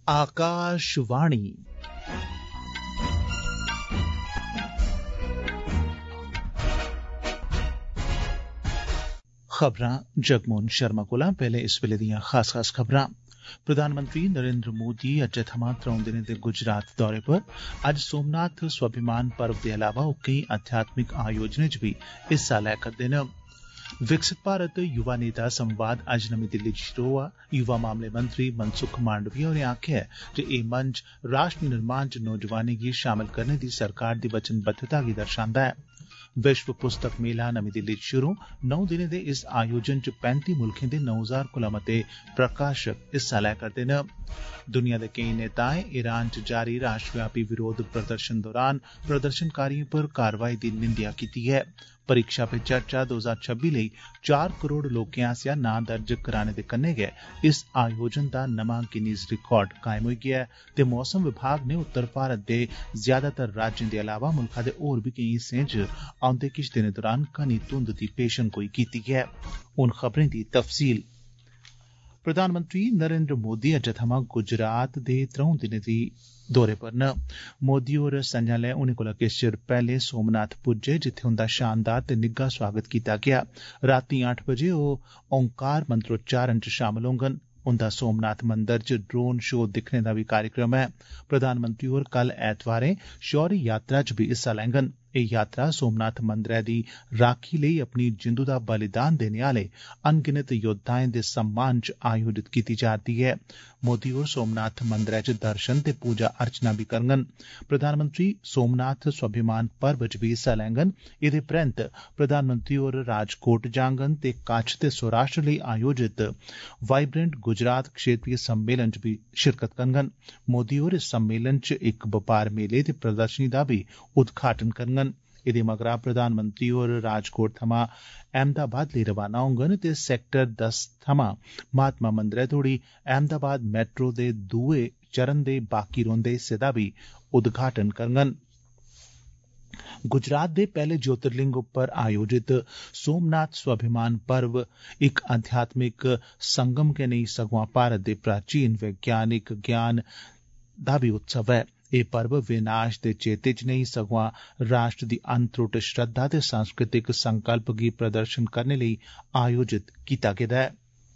आकाशवाणी खबरां जगमोहन शर्मा कोला पैहले इस वेले दियां खास खबरां। प्रधानमंत्री नरेंद्र मोदी अज्जै थमां 3 दिनें दे गुजरात दौरे पर। अज्ज सोमनाथ स्वाभिमान पर्व दे अलावा ओह केई आध्यात्मिक आयोजनें च बी हिस्सा लै करदे न। विकसित भारत युवा नेता संवाद अज्ज नमीं दिल्ली च शुरू होआ। युवा मामले मंत्री मनसुख मांडविया होरें आखेआ जे एह् मंच राष्ट्र निर्माण च नौजवानें गी शामल करने दी सरकार दी वचनबद्धता गी दर्शांदा ऐ। विश्व पुस्तक मेला नमीं दिल्ली च शुरू। 9 दिनें दे इस आयोजन च 35 मुल्खें दे 9000 कोला मते प्रकाशक हिस्सा लै करदे न। दुनिया दे केई नेताएं ईरान च जारी राष्ट्रव्यापी विरोध प्रदर्शन दौरान प्रदर्शनकारिएं पर कार्रवाई दी निंदेआ कीती ऐ। परीक्षा पे चर्चा 2026 लेई 4 करोड़ लोकें आसेआ नां दर्ज कराने दे कन्नै गै इस आयोजन दा नमां गिनीज रिकार्ड कायम होई गेआ ऐ ते मौसम विभाग ने उत्तर भारत दे ज्यादातर राज्यें दे अलावा मुल्खा दे होर बी केई हिस्सें च औंदे किश दिनें दौरान घनी धुंध दी पेशनगोई कीती ऐ। हुन खबरें दी तफसील। प्रधानमंत्री नरेंद्र मोदी अज्जै थमां गुजरात दे 3 दिनें दे दौरे पर न। मोदी होर संझा'लै हुने कोला किश चिर पैहले सोमनाथ पुज्जे, जित्थे उंदा शानदार ते निग्घा स्वागत कीता गेआ। रातीं 8 बजे ओह ओंकार मंत्रोच्चारण च शामल होंगन। उंदा सोमनाथ मंदर च ड्रोन शो दिक्खने दा बी कार्यक्रम ऐ। प्रधानमंत्री होर कल ऐतवारें शौर्य यात्रा च बी हिस्सा लैंगन। एह् यात्रा सोमनाथ मंदरै दी राक्खी लेई अपनी जिंदू दा बलिदान देने आले अनगिनत योद्धाएं दे सम्मान च आयोजित कीती जा'रदी ऐ। मोदी होर सोमनाथ मंदरै च दर्शन ते पूजा अर्चना बी करङन। प्रधानमंत्री सोमनाथ स्वाभिमान पर्व च बी हिस्सा लैंगन। एह्दे परैंत प्रधानमंत्री होर राजकोट जाङन ते कच्छ ते सौराष्ट्र लेई आयोजित वाइब्रेंट गुजरात क्षेत्रीय सम्मेलन च बी शिरकत करङन। मोदी होर इस सम्मेलन च इक बपार मेले ते प्रदर्शनी दा बी उद्घाटन करङन। एह्दे मगरा प्रधानमंत्री होर राजकोट थमां अहमदाबाद लेई रवाना होंगन ते सैक्टर 10 थमां महात्मा मंदरै तोड़ी अहमदाबाद मेट्रो दे दुए चरण दे बाकी रौंदे हिस्से दा बी उद्घाटन करङन। गुजरात दे पैहले ज्योतिर्लिंग उप्पर आयोजित सोमनाथ स्वाभिमान पर्व इक आध्यात्मिक संगम गै नेई सगुआं भारत दे प्राचीन वैज्ञानिक ज्ञान दा बी उत्सव ऐ। एह् पर्व विनाश दे चेते च नेई सगुआं राष्ट्र दी अनत्रुट श्रद्धा ते सांस्कृतिक संकल्प गी प्रदर्शन करने लेई आयोजित कीता गेदा ऐ।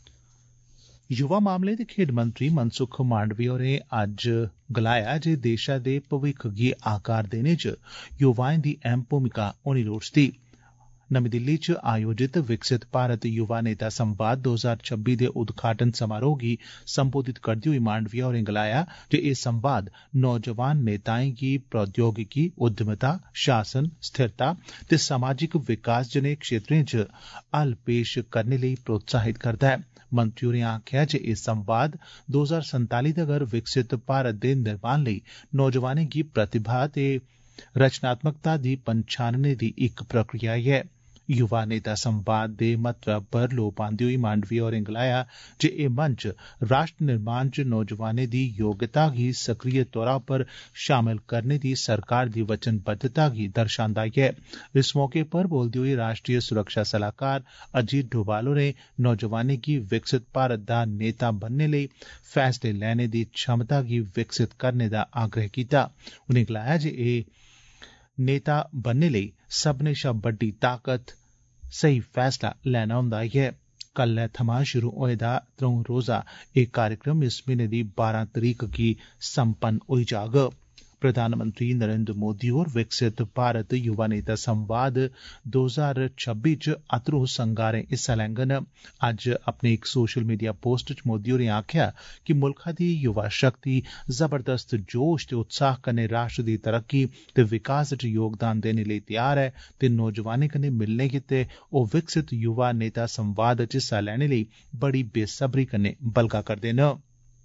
युवा मामले ते खेड्ड मंत्री मनसुख मांडविया होरें अज्ज गलाया जे देशै दे भविक्ख गी आकार देने च युवाएं दी अहम भूमिका होनी लोड़चदी। नमीं दिल्ली च आयोजित विकसित भारत युवा नेता संवाद 2026 दे उद्घाटन समारोह गी संबोधित करदे होई मांडविया होरें गलाया जे एह् संवाद नौजवान नेताएं गी प्रौद्योगिकी, उद्यमिता, शासन, स्थिरता ते समाजिक विकास जनेह् क्षेत्रें च हल पेश करने लेई प्रोत्साहित करदा ऐ। मंत्री होरें आखेआ जे एह् संवाद 2047 तगर विकसित भारत दे निर्माण लेई नौजवानें गी प्रतिभा ते रचनात्मकता दी पन्छानने दी इक प्रक्रिया ऐ। युवा नेता संवाद दे महत्व पर लोऽ पांदे होई मांडविया होरें गलाया जे एह् मंच राष्ट्र निर्माण च नौजवानें दी योग्यता गी सक्रिय तौरा पर शामल करने दी सरकार दी वचनबद्धता गी दर्शांदा ऐ। इस मौके पर बोलदे होई राष्ट्रीय सुरक्षा सलाहकार अजीत डोभाल होरें नौजवानें गी विकसित भारत दा नेता बनने लेई फैसले लैने दी क्षमता गी विकसित करने दा आग्रह कीता। उनें गलाया जे एह् नेता बनने लेई सब्भनें शा बड्डी ताकत सेही फैसला लैना हुंदा ऐ। कल्लै थमां शुरू होए दा 3 रोजा एह् कार्यक्रम इस म्हीने दी 12 तरीक गी संपन्न होई जाग। प्रधानमंत्री नरेंद्र मोदी होर विकसित भारत युवा नेता संवाद 2026 च अतरू संगारें हिस्सा लैंगन। अज्ज अपने इक सोशल मीडिया पोस्ट च मोदी होरें आखेआ कि मुल्खा दी युवा शक्ति जबरदस्त जोश ते उत्साह कन्नै राष्ट्र दी तरक्की ते विकास च योगदान देने लेई तैयार ऐ ते नौजवानें कन्नै मिलने गित्तै ओह् विकसित युवा नेता संवाद च हिस्सा लैने लेई बड़ी बेसब्री कन्नै बलगा करदे न।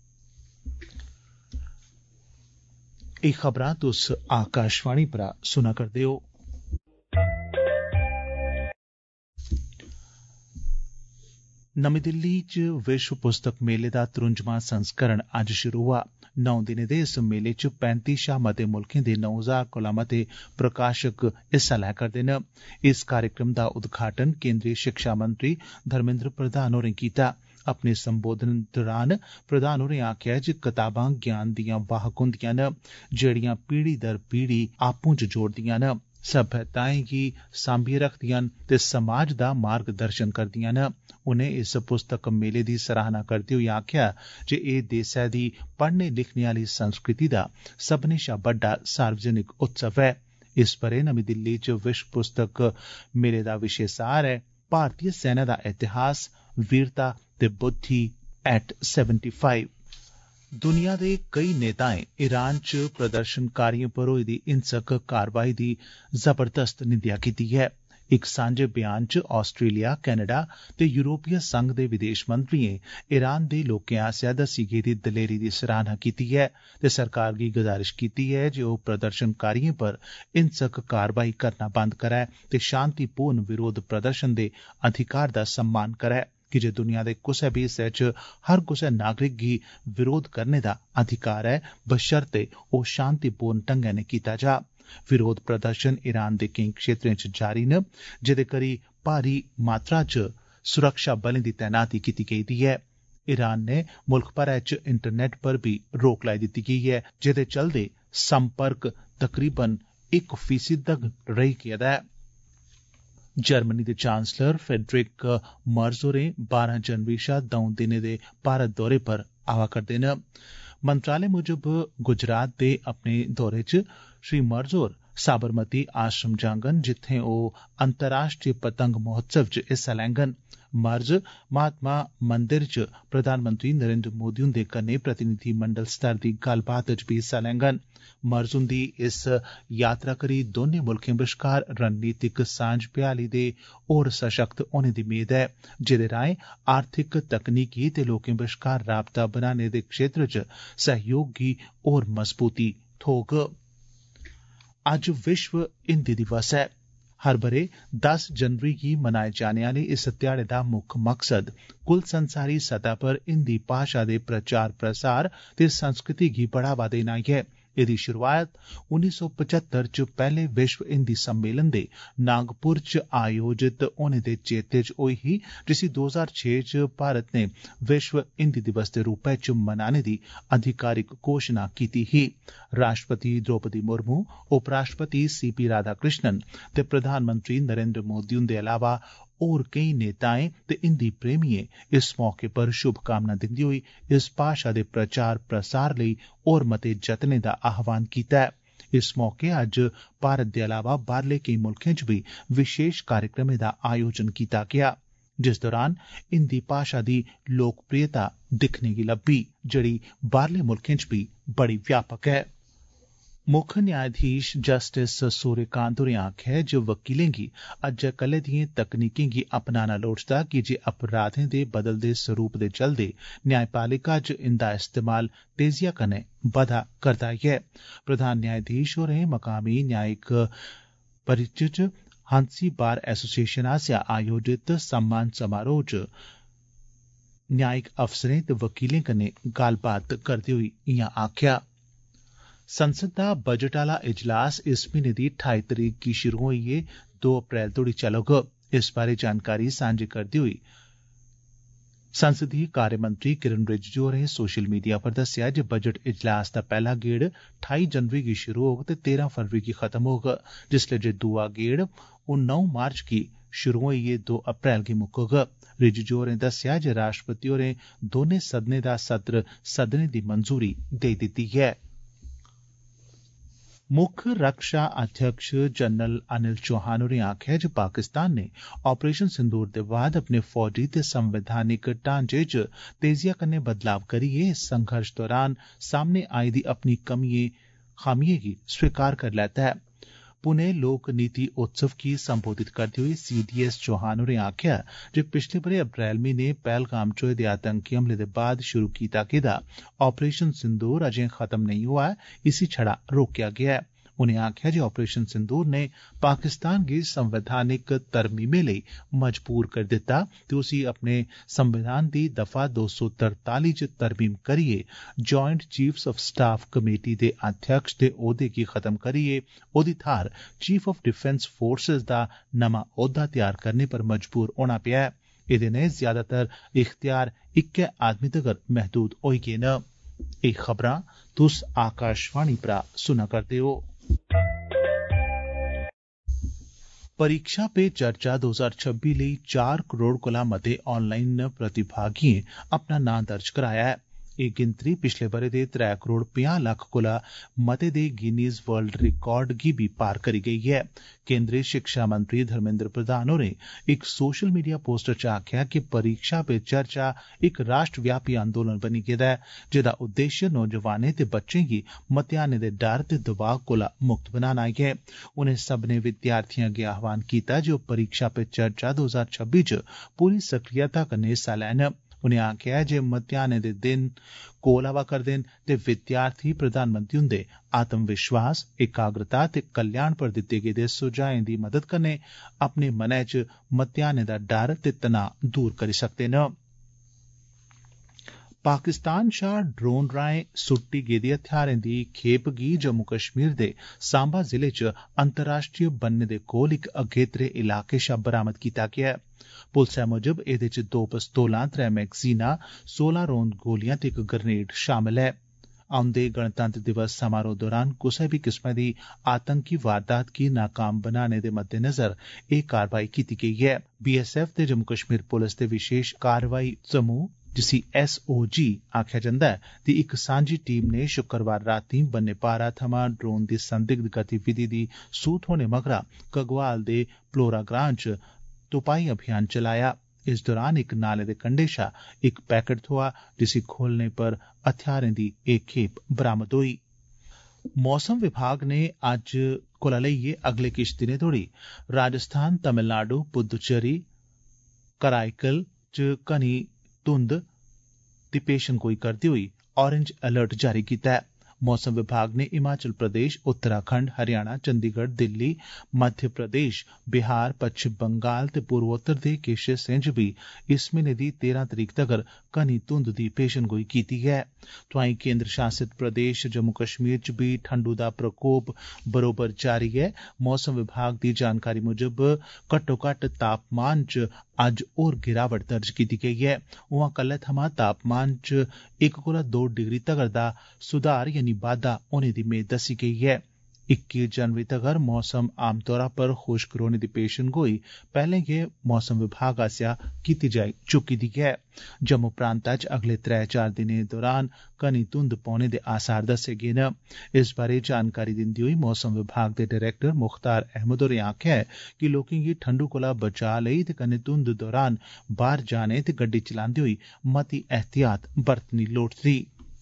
एह् खबरां तुस आकाशवाणी परा सुना करदे ओ। नमीं दिल्ली च विश्व पुस्तक मेले दा 53वां संस्करण अज्ज शुरू होआ। 9 दिनें दे इस मेले च 35 शा मते मुल्खें दे 9000 कोला मते प्रकाशक हिस्सा लै करदे न। इस कार्यक्रम दा उद्घाटन केंद्री शिक्षा मंत्री धर्मेंद्र प्रधान होरें कीता। अपने संबोधन दौरान प्रधान होरें आखेआ जे कताबां ज्ञान दियां वाहक होंदियां न जेहड़ियां पीढ़ी दर पीढ़ी आपूं च जोड़दियां न, सभ्यताएं गी सांभियै रखदियां न ते समाज दा मार्गदर्शन करदियां न। उनें इस पुस्तक मेले दी सराहना करदे होई आखेआ जे एह् देसै दी पढ़ने लिखने आह्ली संस्कृति दा सब्भनें शा बड्डा सार्वजनिक उत्सव ऐ। इस ब'रे नमीं दिल्ली च विश्व पुस्तक मेले दा विशे सार ऐ भारतीय सेना दा इतिहास, वीरता ते बुद्धि एट 75। दुनिया दे कई नेताएं ईरान च प्रदर्शनकारिएं पर होई दी हिंसक कारवाई दी जबरदस्त निंदेआ कीती ऐ। इक सांझे बयान च आस्ट्रेलिया, कनाडा ते यूरोपीय संघ दे विदेश मंत्रिएं ईरान दे लोकें आसेआ दस्सी गेदी दलेरी दी सराहना कीती ऐ ते सरकार गी गुजारिश कीती ऐ जे ओह् प्रदर्शनकारिएं पर हिंसक कारवाई करना बंद करै ते शांतिपूर्ण विरोध प्रदर्शन दे अधिकार दा सम्मान करै कीजे दुनिया दे कुसै बी हिस्से च हर कुसै नागरिक गी विरोध करने दा अधिकार ऐ, बशर्ते ओह् शांतिपूर्ण ढंगै नै कीता जा। विरोध प्रदर्शन ईरान दे केईं क्षेत्रें च जारी न, जेदे करी भारी मात्रा च सुरक्षा बलें दी तैनाती कीती गेदी ऐ। ईरान ने मुल्ख भरै च इंटरनेट पर बी रोक लाई दित्ती गेई ऐ, जेदे चलदे संपर्क तकरीबन 1% तगर रेही गेदा ऐ। जर्मनी दे चांसलर फ्रेडरिक मर्ज होरें 12 जनवरी शा 2 दिनें दे भारत दौरे पर आवा करदे न। मंत्रालय मुजब गुजरात दे अपने दौरे च श्री मर्ज होर साबरमती आश्रम जाङन, जित्थें ओह् अंतर्राष्ट्रीय पतंग महोत्सव च हिस्सा लैङन। मर्ज महात्मा मंदिर च प्रधानमंत्री नरेंद्र मोदी हुंदे कन्नै प्रतिनिधिमंडल स्तर दी गल्लबात च भी हिस्सा लैङन। मर्ज हुंदी इस यात्रा करी दौनें मुल्खें बश्कार रणनीतिक सांझ भ्याली दे होर सशक्त होने दी मेद ऐ, जेदे राएं आर्थिक, तकनीकी ते लोकें बश्कार राबता बनाने दे क्षेत्र च सहयोग गी होर मजबूती थ्होग। अज्ज विश्व हिंदी दिवस ऐ। हर ब'रे 10 जनवरी गी मनाए जाने आले इस ध्याड़े दा मुक्ख मकसद कुल संसारी सतह पर हिंदी भाषा दे प्रचार प्रसार ते संस्कृति गी बढ़ावा देना ऐ। एदी शुरुआत 1975 च पैहले विश्व हिंदी सम्मेलन दे नागपुर च आयोजित होने दे चेते च होई ही, जिसी 2006 च भारत ने विश्व हिंदी दिवस दे रूपै च मनाने दी आधिकारिक घोषणा कीती ही। राष्ट्रपति द्रौपदी मुर्मू, उपराष्ट्रपति CP राधाकृष्णन ते प्रधानमंत्री नरेंद्र मोदी हुंदे अलावा होर केई नेताएं ते हिंदी प्रेमिएं इस मौके पर शुभकामना दिंदे होई इस भाषा दे प्रचार प्रसार लेई होर मते जतनें दा आह्वान कीता ऐ। इस मौके अज्ज भारत दे अलावा बाहरले केई मुल्खें च बी विशेष कार्यक्रमें दा आयोजन कीता गेआ, जिस दौरान हिंदी भाषा दी लोकप्रियता दिक्खने गी लब्भी, जेड़ी बाहरले मुल्खें च बी बड़ी व्यापक ऐ। मुक्ख न्यायाधीश जस्टिस सूर्यकांत होरें आखेआ जे वकीलें गी अज्जै कल्लै दिएं तकनीकें गी अपनाना लोड़चदा, कीजे अपराधें दे बदलदे स्वरूप दे चलदे न्यायपालिका च इंदा इस्तेमाल तेजिया कन्नै बधा करदा ऐ। प्रधान न्यायाधीश होरें मकामी न्यायिक परिसर च हंसी बार एसोसिएशन आसेआ आयोजित सम्मान समारोह च न्यायिक अफसरें ते वकीलें कन्नै गल्लबात करदे होई इयां आखेआ। संसद दा बजट आला इजलास इस म्हीने दी 28 तरीक गी शुरू होइयै 2 अप्रैल तोड़ी चलग। इस बारै जानकारी सांझी करदे होई संसदीय कार्यमंत्री किरण रिजिजू होरें सोशल मीडिया पर दस्सेआ जे बजट इजलास दा पैहला गेड़ 28 जनवरी गी शुरू होग ते 13 फरवरी गी खत्म होग, जिसलै जे दूआ गेड़ 9 मार्च गी शुरू होइयै 2 अप्रैल गी मुक्कग। रिजिजू होरें दस्सेआ जे राष्ट्रपति होरें दौनें सदनें दा सत्र सदने दी मंजूरी देई दित्ती ऐ। मुक्ख रक्षा अध्यक्ष जनरल अनिल चौहान होरें आखेआ जे पाकिस्तान ने ऑपरेशन सिंदूर दे बाद अपने फौजी ते संवैधानिक ढांचे च तेजिया कन्नै बदलाव करियै इस संघर्ष दौरान सामने आई दी अपनी खामियें गी स्वीकार करी लैता ऐ। पुणे लोक नीति उत्सव गी संबोधित करदे होई CDS चौहान होरें आखेआ जे पिछले ब'रे अप्रैल म्हीने पहलगाम च होए दे आतंकी हमले दे बाद शुरू कीता गेदा ऑपरेशन सिंदूर अजें खत्म नेईं होआ ऐ, इसी छड़ा रोकेआ गेआ ऐ। उनें आखेआ जे ऑपरेशन सिंदूर ने पाकिस्तान गी संवैधानिक तरमीमें लेई मजबूर करी दित्ता ते उसी अपने संविधान दी दफा 243 च तरमीम करियै joint chiefs of staff committee दे अध्यक्ष दे ओहदे गी खत्म करियै ओहदी थाहर चीफ ऑफ डिफेंस फोर्सेस दा नमां ओहदा तैयार करने पर मजबूर होना पेआ ऐ। एह्दे नै ज्यादातर इख्तियार इक्कै आदमी तगर महदूद होई गे न। एह् खबरां तुस आकाशवाणी परा सुना करदे ओ। परीक्षा पे चर्चा 2026 लेई 4 करोड़ कोला मते ऑनलाइन प्रतिभागिएं अपना नां दर्ज कराया ऐ। एह् गिनतरी पिछले ब'रे दे 3 करोड़ 50 लक्ख कोला मते दे गिनीज वर्ल्ड रिकार्ड गी बी पार करी गेई ऐ। केंद्री शिक्षा मंत्री धर्मेंद्र प्रधान होरें इक सोशल मीडिया पोस्ट च आखेआ कि परीक्षा पे चर्चा इक राष्ट्रव्यापी आंदोलन बनी गेदा ऐ, जेदा उद्देश्य नौजवानें ते बच्चें गी मतेहानें दे डर ते दबाव कोला मुक्त बनाना ऐ। उनें सब्भनें विद्यार्थिएं अग्गे आह्वान कीता जे ओह् परीक्षा पे चर्चा 2026 च पूरी सक्रियता कन्नै हिस्सा लैन। उनें आखेआ जे मतेहानें दे दिन कोल आवा करदे न ते विद्यार्थी प्रधानमंत्री हुंदे आत्म विश्वास, एकाग्रता ते कल्याण पर दित्ते गेदे सुझाएं दी मदद कन्नै अपने मनै च मतेहानें दा डर ते तनाऽ दूर करी सकदे न। पाकिस्तान शा ड्रोन राएं सुट्टी गेदी हथियारें दी खेप गी जम्मू कश्मीर दे सांबा जिले च अंतर्राष्ट्रीय बन्ने दे कोल इक अगेत्रे इलाके शा बरामद कीता गेआ ऐ। पुलसै मुजब एह्दे च 2 पिस्तौलां, 3 मैगजीनां, 16 रौंद गोलियां ते इक ग्रनेड शामल ऐ। औंदे गणतंत्र दिवस समारोह दौरान कुसै बी किस्मै दी आतंकी वारदात गी नाकाम बनाने दे मद्देनजर एह् कारवाई कीती गेई ऐ। BSF ते जम्मू कश्मीर पुलस दे विशेष कारवाई समूह, जिसी SOG आखेआ जंदा ऐ, दी इक सांझी टीम नै शुक्रवार रातीं बन्ने पारा थमां ड्रोन दी संदिग्ध गतिविधि दी सूह थ्होने मगरा घगवाल दे पलोरा ग्रां च तुपाई अभियान चलाया। इस दौरान इक नाले दे कंढे शा इक पैकेट थ्होआ, जिसी खोलने पर हथियारें दी एह् खेप बरामद होई। मौसम विभाग ने अज्ज कोला लेइयै अगले किश दिनें तोड़ी राजस्थान, तमिलनाडु, पुद्दुचेरी, कराईकल च घनी धुंध दी पेशनगोई करदे होई ऑरेंज अलर्ट जारी कीता ऐ। मौसम विभाग ने हिमाचल प्रदेश, उत्तराखंड, हरियाणा, चंडीगढ़, दिल्ली, मध्य प्रदेश, बिहार, पच्छम बंगाल ते पूर्वोत्तर दे किश हिस्सें च बी इस म्हीने दी 13 तरीक तगर घनी धुंध दी पेशनगोई कीती ऐ। तोआईं केंद्र शासित प्रदेश जम्मू कश्मीर च बी ठंडू दा प्रकोप बरोबर जारी ऐ। मौसम विभाग दी जानकारी मुजब घट्टोघट्ट तापमान च अज्ज होर गिरावट दर्ज कीती गेई ऐ। उआं कल्लै थमां तापमान च 1 कोला 2 डिग्री तगर दा सुधार यानी बाद्दा होने दी मेद दस्सी गेई ऐ। 21 जनवरी तगर मौसम आमतौरा पर खुश्क रौह्ने दी पेशनगोई पैह्ले गै मौसम विभाग आसेआ कीती जाई चुकी दी ऐ। जम्मू प्रांता च अगले 3-4 दिनें दौरान घनी धुंध पौने दे आसार दस्से गे न। इस बारै जानकारी दिंदे होई मौसम विभाग दे डायरेक्टर मुख्तार अहमद होरें आखेआ ऐ कि लोकें गी ठंडू कोला बचाऽ लेई ते कन्नै धुंध दौरान बाह्र जाने ते गड्डी चलांदे होई मती एहतियात बरतनी लोड़चदी।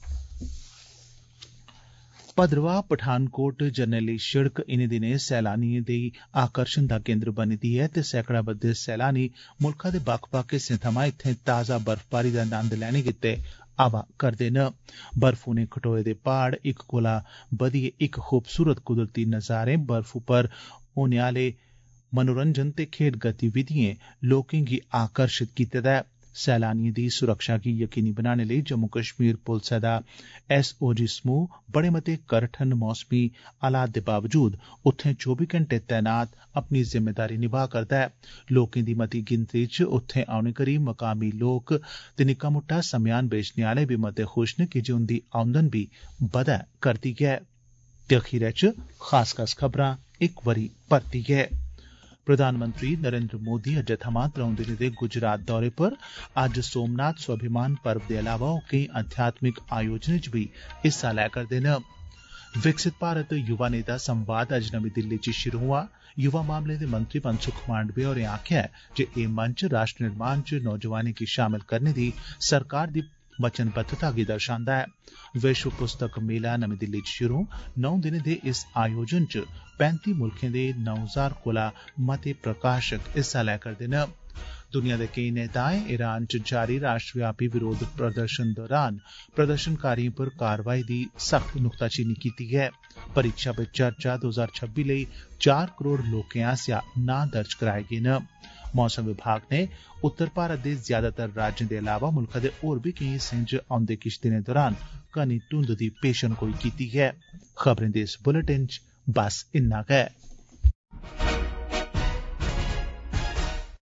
भद्रवाह पठानकोट जरनैली शिड़क इनें दिनें सैलानिएं दे आकर्षण दा केंद्र बनी दी ऐ ते सैकड़ा बद्दे सैलानी मुल्खा दे बक्ख-बक्ख हिस्सें थमां इत्थें ताज़ा बर्फबारी दा नंद लैने गित्तै आवा करदे न। बर्फू ने खटोए दे प्हाड़, इक कोला बधियै इक खूबसूरत कुदरती नज़ारे, बर्फ उप्पर होने आले मनोरंजन ते खेड्ड गतिविधिएं लोकें गी आकर्षित कीते दा ऐ। सैलानिएं दी सुरक्षा गी यकीनी बनाने लेई जम्मू कश्मीर पुलसै दा SOG समूह बड़े मते करठन मौसमी हालात दे बावजूद उत्थें 24 घैंटे तैनात अपनी जिम्मेदारी निभा करदा ऐ। लोकें दी मती गिनतरी च उत्थें औने करी मकामी लोक ते निक्का मुट्टा समेयान बेचने आले बी मते खुश न, की जे उंदी औंदन बी बधै करदी ऐ। ते अखीरै च खास खबरां इक बारी परतियै। प्रधानमंत्री नरेंद्र मोदी अज्जै थमां 3 दिनें दे गुजरात दौरे पर अज्ज सोमनाथ स्वाभिमान पर्व दे अलावा ओह् केई आध्यात्मिक आयोजनें च बी हिस्सा लै करदे न। विकसित भारत युवा नेता संवाद अज्ज नमीं दिल्ली च शुरू होआ। युवा मामलें दे मंत्री मनसुख मांडविया होरें आखेआ जे एह् मंच राष्ट्र निर्माण च नौजवानें गी शामल करने दी सरकार दी वचनबद्धता गी दर्शांदा ऐ। विश्व पुस्तक मेला नमीं दिल्ली च शुरू 9 दिनें दे इस आयोजन च 35 मुल्खें दे 9000 कोला मते प्रकाशक हिस्सा लै करदे न। दुनिया दे केई नेताएं ईरान च जारी राष्ट्रव्यापी विरोध प्रदर्शन दौरान प्रदर्शनकारिएं पर कारवाई दी सख्त नुक्ताचीनी कीती ऐ। परीक्षा पे चर्चा 2026 लेई 4 करोड़ लोकें आसेआ नां दर्ज कराए गे न। मौसम विभाग ने उत्तर भारत दे ज्यादातर राज्यें दे अलावा मुल्खा दे होर बी केई हिस्सें च औंदे किश दिनें दौरान घनी धुंध दी पेशनगोई कीती ऐ। खबरें दे इस बुलेटिन च बस इन्ना गै।